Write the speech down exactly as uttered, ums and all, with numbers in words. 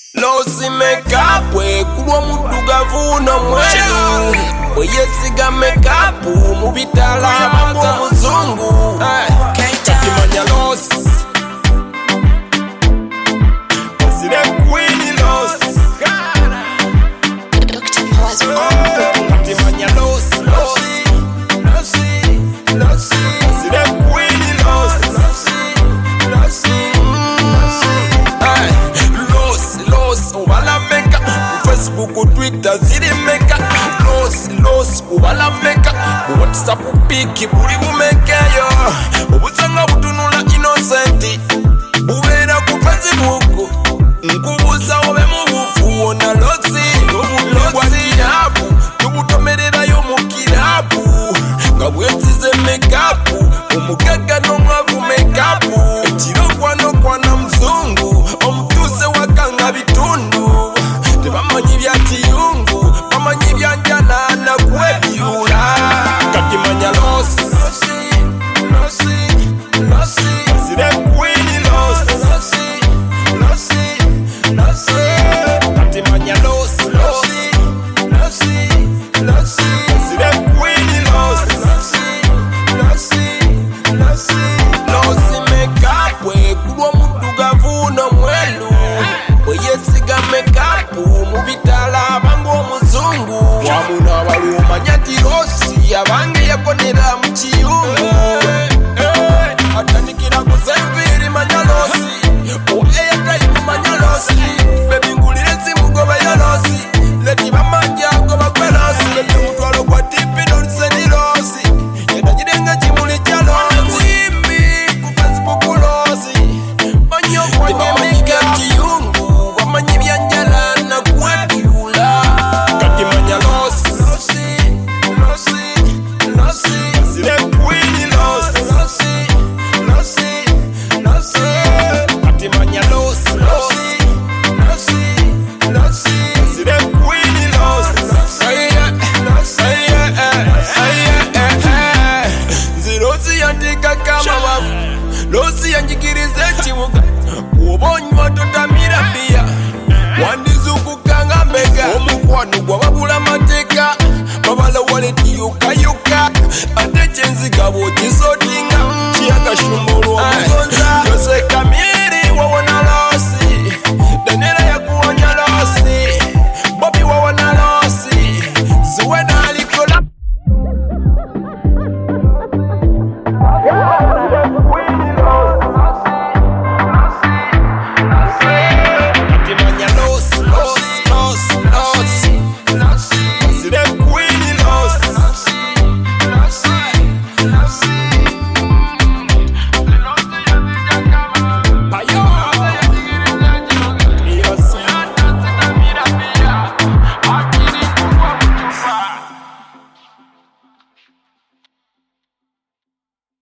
Losi makeup we kulwa mudugavu no mwelu oyesiga makeup mubitala bango muzungu kakimanya losi Sile queen losi Doctor Powers kakimanya losi losi losi losi Sile queen losi losi losi ubala meka Facebook, Twitter, ziri meka Losi, losi, ubala meka WhatsApp, piki, buli umekeyo Ubusanga butunula innocenti Bubera ku Facebook Nkubuza ube mubufu Wona losi, losi Yabu, tubutomerera yo mukirabu Nga bwetize mekapu Umugaga no mwavu mekapu Echirokwa no kwa na mzungu Omutuse wakanga bitundu Tebamanyi bya kiyungu Bamanyi bya njana na kwebyula Kakimanya losi Losi, losi Sire queen losi Losi, losi Kakimanya losi Losi, losi, losi Sire queen losi Losi, losi Losi makeup we kulwa mudugavu no mwelu oyesiga makeup mubitala bango muzungu wamuna baluma nyati losi abange yakonera muchi